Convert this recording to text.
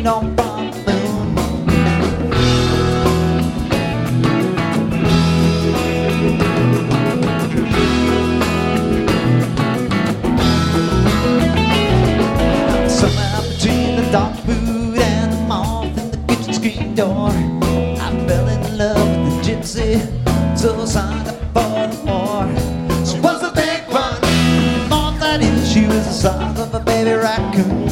rain on the moon. Somewhere between the dog food and the moth in the kitchen screen door, I fell in love with the gypsy, so signed up for the war. She was a big one, thought that is, she was the size of a baby raccoon.